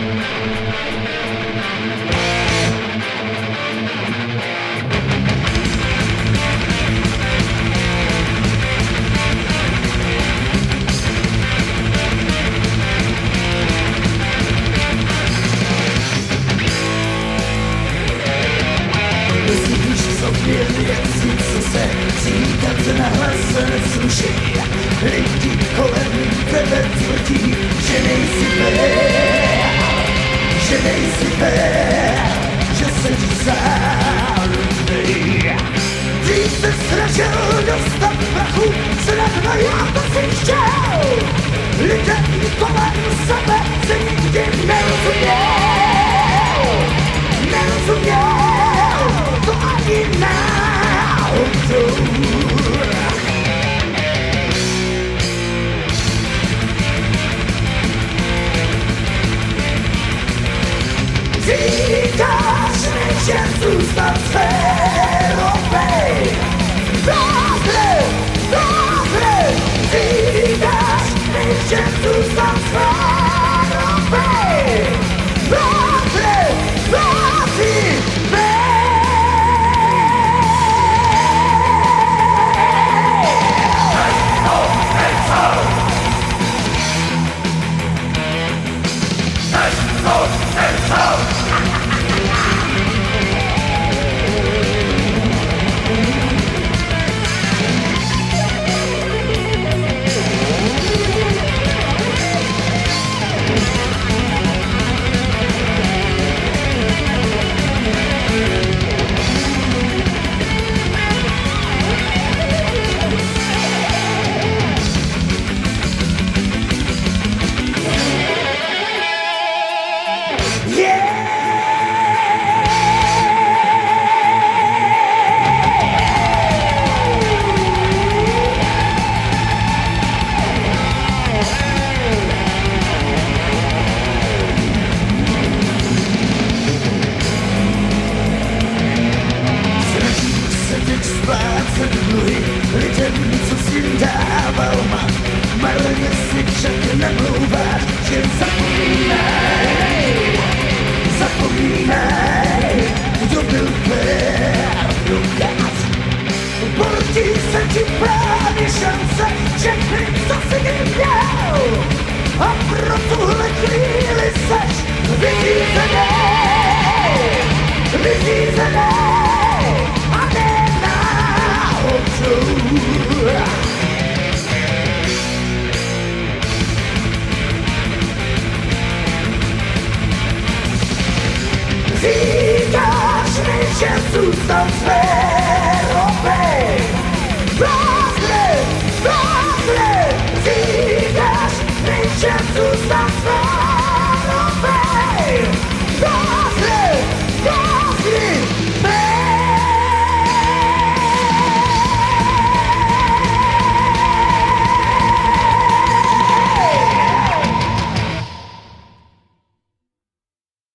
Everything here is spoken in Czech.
Lidi kolem tebe tvrdí, že nejsi fér, že seš záludnej. Dřív se snažil dostat prachu, snadno já to si chtěl. Lidem kolem sebe se nikdy nerozuměl, to ani náhodou. Říkáš mi, že zůstat férovej. Dobře, říkáš mi, že zůstat férovej. Dobře, lidem, co si dával mám, marně si však nemlouváš, že zapomínaj, kdo byl fér dokaz. Bortí se ti právě šance, všechny, co si kdy měl, a pro tuhle chvíli seš vyřízenej, a ne říkáš mi, že zůstal